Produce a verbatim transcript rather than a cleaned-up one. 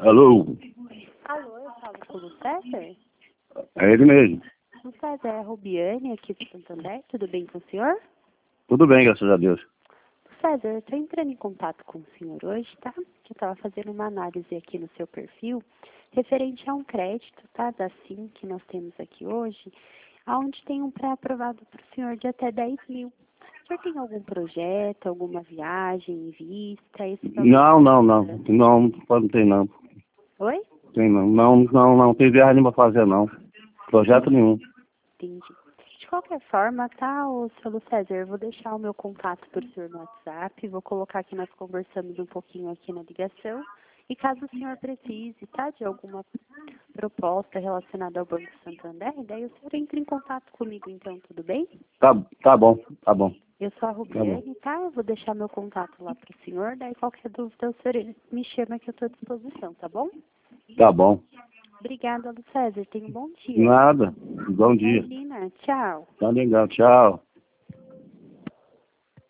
Alô? Alô, eu falo com o Lu César? É ele mesmo. Lu César, é a Rubiane aqui de Santander, tudo bem com o senhor? Tudo bem, graças a Deus. Lu César, eu estou entrando em contato com o senhor hoje, tá? Que eu estava fazendo uma análise aqui no seu perfil, referente a um crédito, tá? Da SIM que nós temos aqui hoje, onde tem um pré-aprovado para o senhor de até dez mil. O senhor tem algum projeto, alguma viagem em vista? Esse Não, não, não. Não, não tem não. Oi? Tem não. Não, não, não. Tem viagem pra fazer não. Projeto nenhum. Entendi. De qualquer forma, tá, ô, seu Lu César, eu vou deixar o meu contato para o senhor no WhatsApp, vou colocar que nós conversamos um pouquinho aqui na ligação, e caso o senhor precise, tá, de alguma proposta relacionada ao Banco Santander, daí o senhor entra em contato comigo, então, tudo bem? Tá, tá bom, tá bom. Eu sou a Tá bom. Rubiane, tá? Eu vou deixar meu contato lá para o senhor, daí qualquer dúvida o senhor me chama que eu estou à disposição, tá bom? Tá bom. Obrigada, Lu César, tenha um bom dia. Nada. Bom dia. Imagina, tchau. Tá legal. Tchau.